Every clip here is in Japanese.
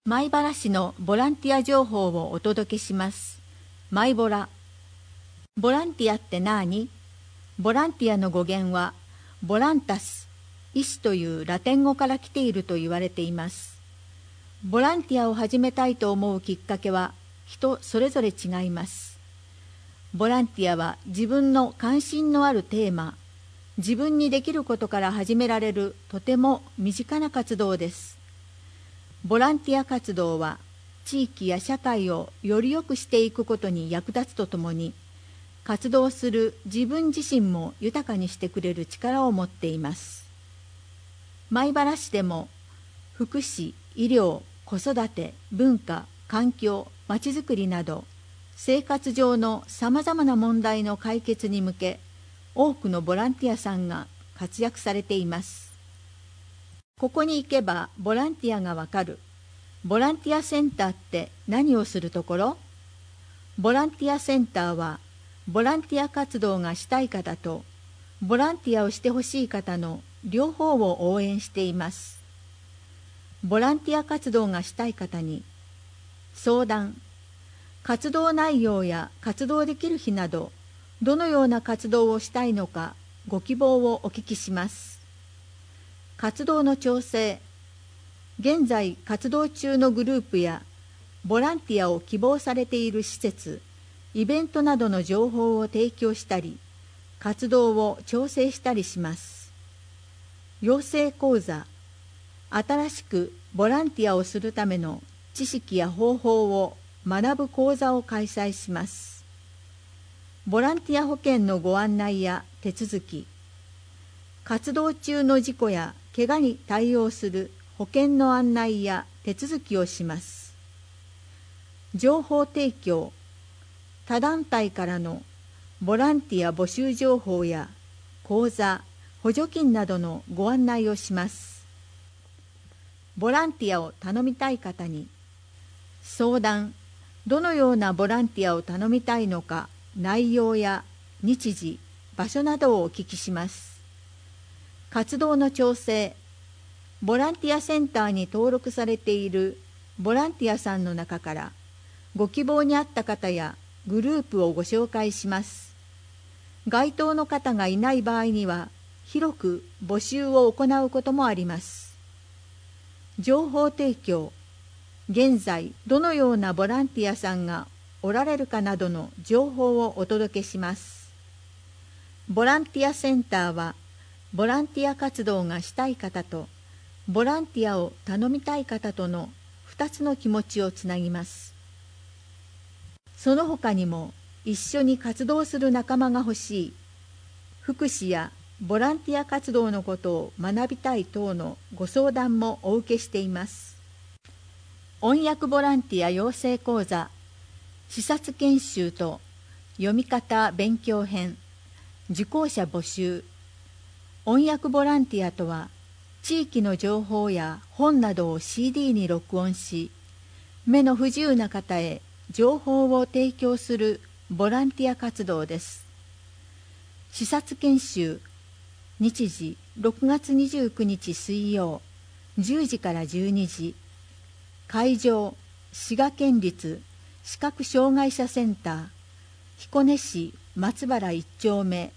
米原市のボランティア情報をお届けします。マイボラ。ボランティアって何？ボランティアの語源は、ボランタス、医師というラテン語から来ていると言われています。ボランティアを始めたいと思うきっかけは、人それぞれ違います。ボランティアは自分の関心のあるテーマ、自分にできることから始められるとても身近な活動です。ボランティア活動は地域や社会をより良くしていくことに役立つとともに、活動する自分自身も豊かにしてくれる力を持っています。米原市でも福祉、医療、子育て、文化、環境、まちづくりなど生活上のさまざまな問題の解決に向け、多くのボランティアさんが活躍されています。ここに行けばボランティアがわかる。ボランティアセンターって何をするところ？ボランティアセンターは、ボランティア活動がしたい方と、ボランティアをしてほしい方の両方を応援しています。ボランティア活動がしたい方に、相談、活動内容や活動できる日など、どのような活動をしたいのか、ご希望をお聞きします。活動の調整、現在活動中のグループやボランティアを希望されている施設、イベントなどの情報を提供したり、活動を調整したりします。養成講座、新しくボランティアをするための知識や方法を学ぶ講座を開催します。ボランティア保険のご案内や手続き、活動中の事故や怪我に対応する保険の案内や手続きをします。情報提供、他団体からのボランティア募集情報や講座、補助金などのご案内をします。ボランティアを頼みたい方に、相談、どのようなボランティアを頼みたいのか、内容や日時、場所などをお聞きします。活動の調整、ボランティアセンターに登録されているボランティアさんの中から、ご希望に合った方やグループをご紹介します。該当の方がいない場合には、広く募集を行うこともあります。情報提供、現在どのようなボランティアさんがおられるかなどの情報をお届けします。ボランティアセンターは、ボランティア活動がしたい方と、ボランティアを頼みたい方との2つの気持ちをつなぎます。その他にも、一緒に活動する仲間が欲しい、福祉やボランティア活動のことを学びたい等のご相談もお受けしています。音訳ボランティア養成講座、視察研修と読み方勉強編、受講者募集。音訳ボランティアとは、地域の情報や本などを CD に録音し、目の不自由な方へ情報を提供するボランティア活動です。視察研修、日時6月29日水曜、10時から12時。会場、滋賀県立視覚障害者センター、彦根市松原1丁目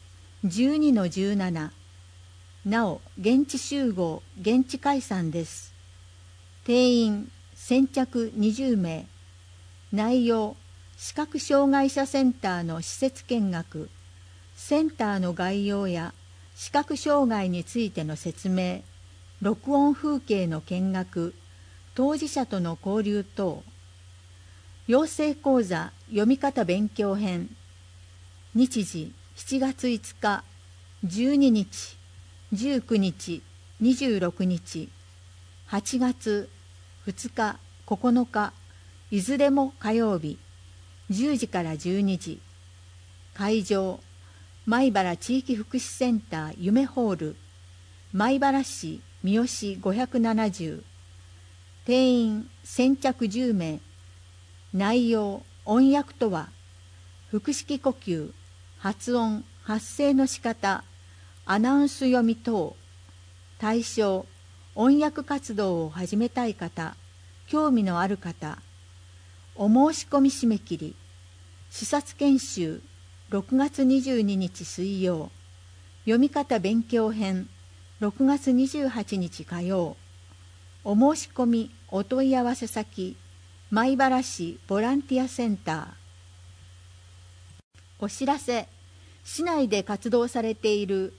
12-17。なお、現地集合、現地解散です。定員、先着20名。内容、視覚障害者センターの施設見学、センターの概要や視覚障害についての説明、録音風景の見学、当事者との交流等。養成講座読み方勉強編。日時、7月5日、12日、19日、26日、8月2日、9日、いずれも火曜日、10時から12時。会場、米原地域福祉センター夢ホール、米原市三好570。定員先着10名。内容、音訳とは、腹式呼吸、発音、発声の仕方、アナウンス読み等。対象、音訳活動を始めたい方、 興味のある方、お申し込み締め切り、視察研修6月22日水曜、読み方勉強編6月28日火曜。お申し込みお問い合わせ先、米原市ボランティアセンター。お知らせ。市内で活動されている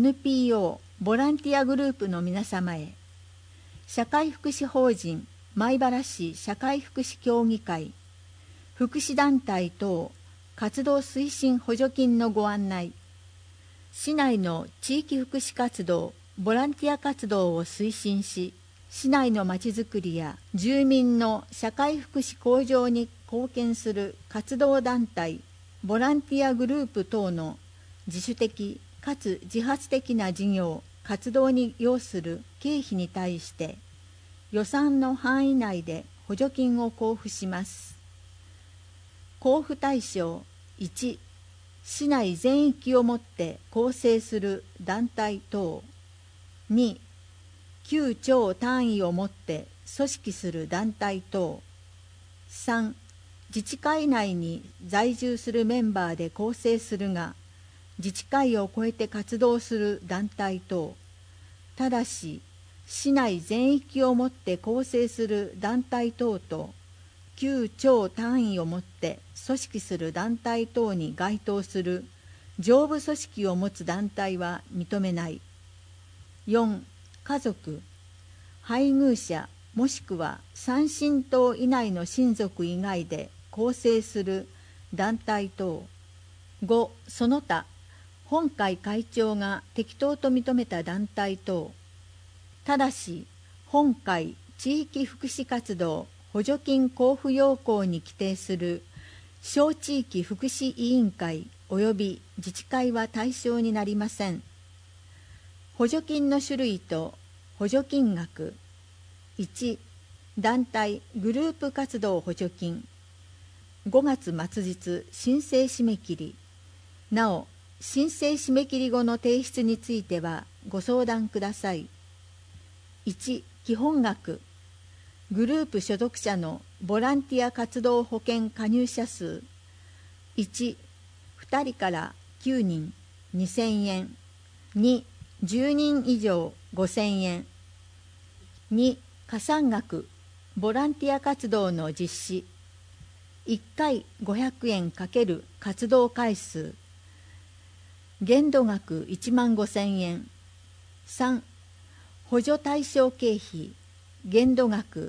NPO ボランティアグループの皆様へ、社会福祉法人米原市社会福祉協議会、福祉団体等活動推進補助金のご案内。市内の地域福祉活動、ボランティア活動を推進し、市内のまちづくりや住民の社会福祉向上に貢献する活動団体、ボランティアグループ等の自主的かつ自発的な事業・活動に要する経費に対して予算の範囲内で補助金を交付します。交付対象1、市内全域をもって構成する団体等。2、9兆単位をもって組織する団体等。3、自治会内に在住するメンバーで構成するが、自治会を超えて活動する団体等。ただし、市内全域をもって構成する団体等と、9兆単位をもって組織する団体等に該当する上部組織を持つ団体は認めない。4、家族、配偶者もしくは3親等以内の親族以外で構成する団体等。5、その他、本会会長が適当と認めた団体等。ただし、本会地域福祉活動補助金交付要項に規定する小地域福祉委員会及び自治会は対象になりません。補助金の種類と補助金額。1、団体グループ活動補助金。5月末日申請締め切り。なお、申請締め切り後の提出についてはご相談ください。1、基本額。グループ所属者のボランティア活動保険加入者数。1、2人から9人2000円。2、10人以上5000円。2、加算額、ボランティア活動の実施。1回500円×活動回数。限度額15000円。3、補助対象経費。限度額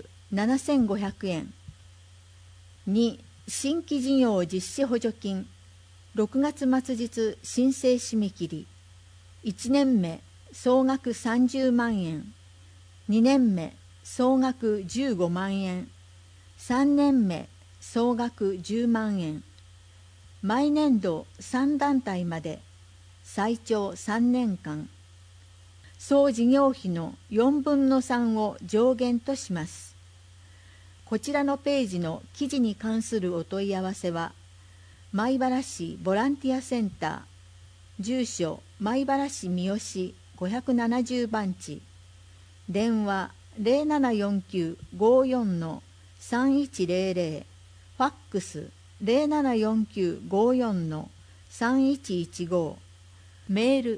7500円。2、新規事業実施補助金。6月末日申請締め切り。1年目総額30万円。2年目総額15万円。3年目総額10万円。毎年度3団体まで最長3年間。総事業費の4分の3を上限とします。こちらのページの記事に関するお問い合わせは、米原市ボランティアセンター、住所米原市三好570番地、電話074954-3100、ファックス074954-3115、メール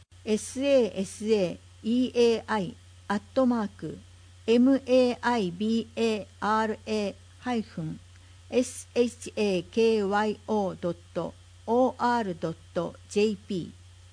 maibara@maibara-shakyo.or.jp。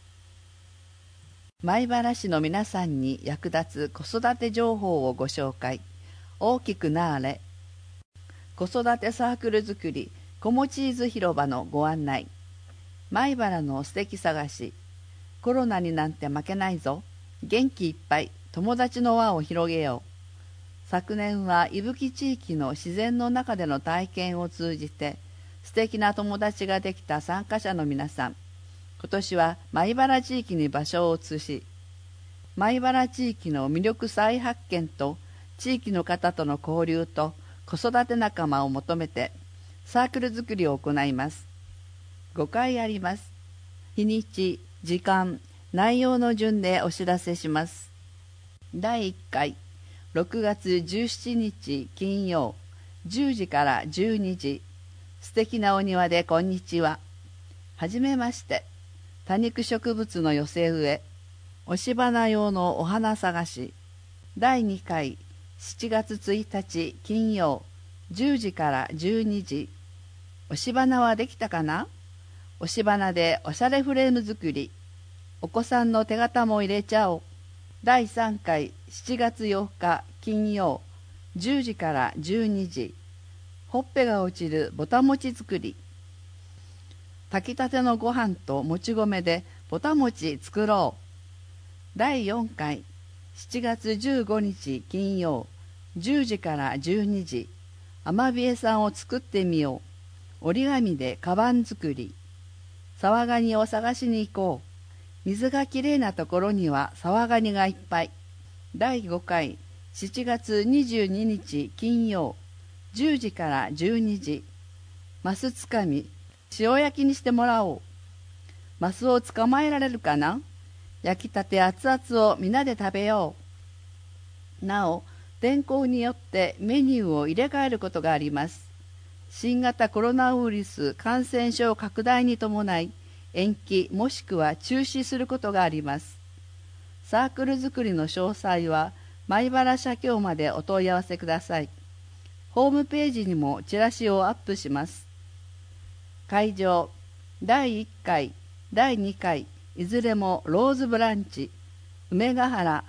米原市の皆さんに役立つ子育て情報をご紹介。大きくなあれ。子育てサークル作り子持ちーず広場のご案内。米原の素敵探し。コロナになんて負けないぞ。元気いっぱい友達の輪を広げよう。昨年は伊吹地域の自然の中での体験を通じて素敵な友達ができた参加者の皆さん。今年は米原地域に場所を移し、米原地域の魅力再発見と地域の方との交流と子育て仲間を求めてサークル作りを行います。5回あります。日にち、時間、内容の順でお知らせします。第1回、 6月17日金曜10時から12時。素敵なお庭でこんにちは。はじめまして。多肉植物の寄せ植え、押し花用のお花探し。第2回7月1日金曜10時から12時。押し花はできたかな？押し花でおしゃれフレーム作り。お子さんの手形も入れちゃおう。第3回7月8日金曜10時から12時。ほっぺが落ちるぼたもち作り。炊きたてのご飯ともち米でぼたもち作ろう。第4回7月15日金曜10時から12時。アマビエさんを作ってみよう。折り紙でカバン作り。サワガニを探しに行こう。水がきれいなところにはサワガニがいっぱい。第5回7月22日金曜10時から12時。マスつかみ塩焼きにしてもらおう。マスを捕まえられるかな？焼きたて熱々をみんなで食べよう。なお、天候によってメニューを入れ替えることがあります。新型コロナウイルス感染症拡大に伴い延期もしくは中止することがあります。サークル作りの詳細は米原社協までお問い合わせください。ホームページにもチラシをアップします。会場第1回第2回いずれもローズブランチ梅ヶ原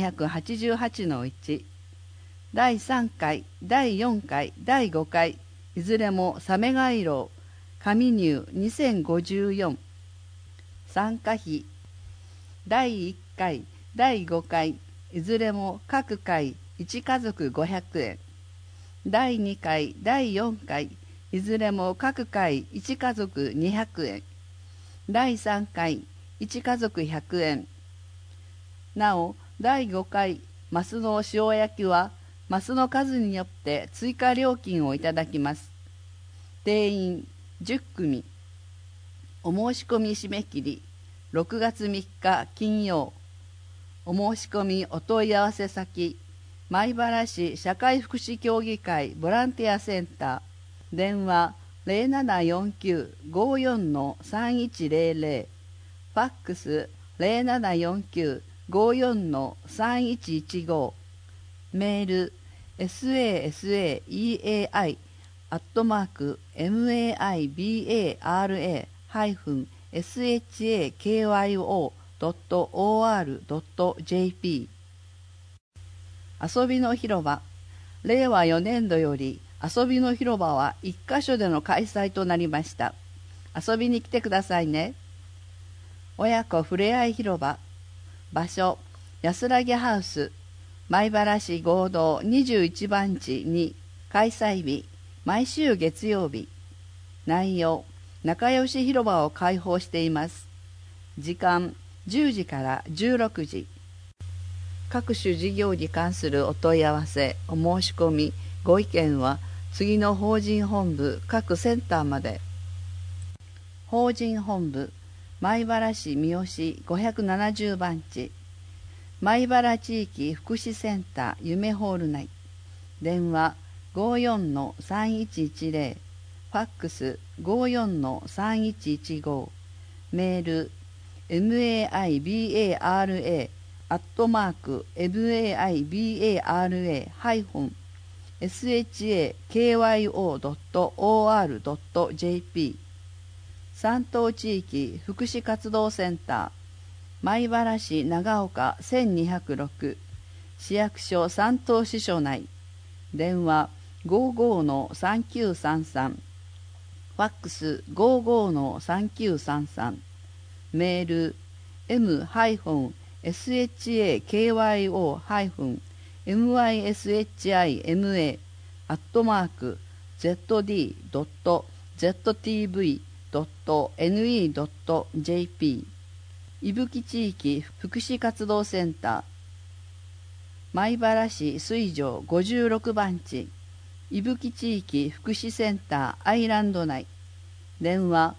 1288-1。第3回第4回第5回いずれもサメガイロウ上入2054。参加費第1回第5回いずれも各回1家族500円。第2回第4回いずれも各回1家族200円。第3回1家族100円。なお第5回マスの塩焼きはマスの数によって追加料金をいただきます。定員10組。お申し込み締め切り6月3日金曜。お申し込みお問い合わせ先米原市社会福祉協議会ボランティアセンター。電話0749-54-3100。ファックス0749-54-3115。メールsaseai@maibara-shakyo.or.jp。 遊びの広場。令和4年度より遊びの広場は1カ所での開催となりました。遊びに来てくださいね。親子ふれあい広場。場所安らぎハウス米原市合同21番地に。開催日毎週月曜日。内容仲良し広場を開放しています。時間10時から16時。各種事業に関するお問い合わせお申し込みご意見は次の法人本部各センターまで。法人本部米原市三好570番地米原地域福祉センター夢ホール内。電話54-3110。ファックス54-3115。メール maibara-shakyo.or.jp。 山東地域福祉活動センター米原市長岡1206。市役所山東支所内。電話55-3933。ファックス55-3933。メール m-myshima-zd.ztv.ne.jp。 伊吹地域福祉活動センター米原市水上56番地伊吹地域福祉センターアイランド内。電話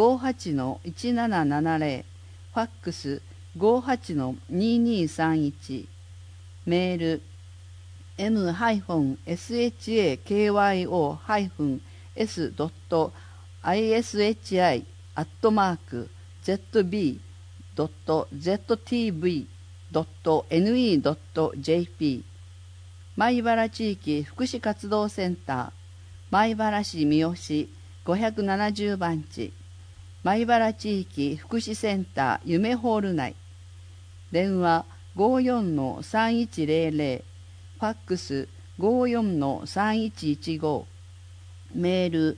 58-1770。ファックス58-2231。メール m-ishi-kyo.ishi-ztv.ne.jp 米原地域福祉活動センター米原市三好570番地米原地域福祉センター夢ホール内電話 54-3100 ファックス 54-3115 メール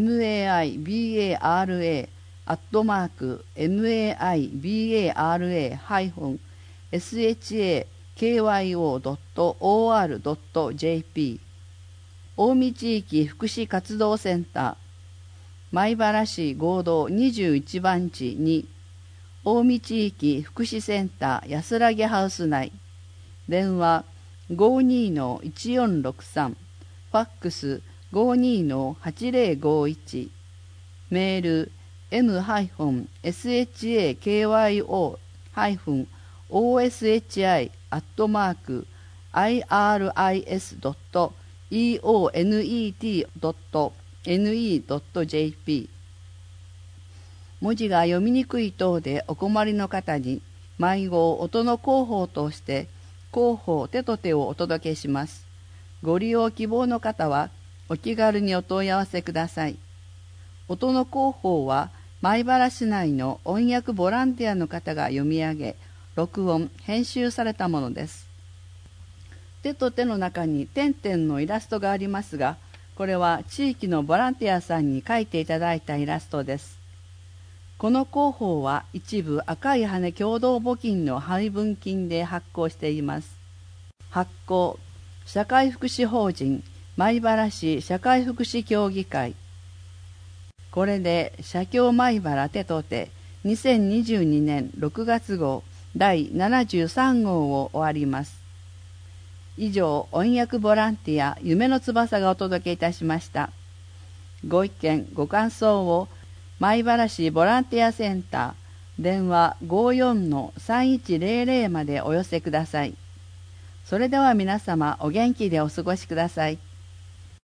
maibara-sha-kyo.or.jp 近江地域福祉活動センター米原市合同21番地に近江地域福祉センター安らぎハウス内電話 52-1463 ファックス 52-8051 メール m-oshi-kyo-iris.ionet.ne.jp 文字が読みにくい等でお困りの方に迷子音の広報として広報手と手をお届けします。ご利用希望の方はお気軽にお問い合わせください。音の広報は米原市内の音訳ボランティアの方が読み上げ録音編集されたものです。手と手の中に点々のイラストがありますが、これは地域のボランティアさんに描いていただいたイラストです。この広報は一部赤い羽共同募金の配分金で発行しています。発行社会福祉法人米原市社会福祉協議会。これで社協米原手と手2022年6月号第73号を終わります。以上、音訳ボランティア夢の翼がお届けいたしました。ご意見ご感想を米原市ボランティアセンター電話 54-3100 までお寄せください。それでは皆様お元気でお過ごしください。